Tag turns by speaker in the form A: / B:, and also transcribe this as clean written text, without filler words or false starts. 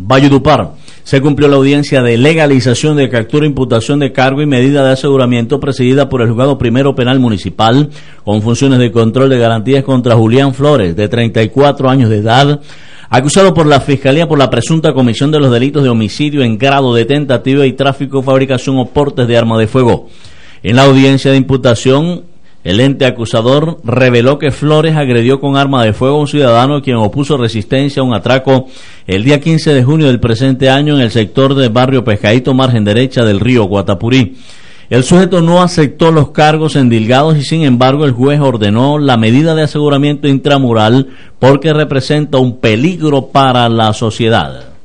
A: Valledupar. Se cumplió la audiencia de legalización de captura, imputación de cargo y medida de aseguramiento presidida por el Juzgado Primero Penal Municipal con funciones de control de garantías contra Julián Flores, de 34 años de edad, acusado por la Fiscalía por la presunta comisión de los delitos de homicidio en grado de tentativa y tráfico, fabricación o portes de arma de fuego. En la audiencia de imputación, el ente acusador reveló que Flores agredió con arma de fuego a un ciudadano quien opuso resistencia a un atraco el día 15 de junio del presente año en el sector del barrio Pescadito, margen derecha del río Guatapurí. El sujeto no aceptó los cargos endilgados y sin embargo el juez ordenó la medida de aseguramiento intramural porque representa un peligro para la sociedad.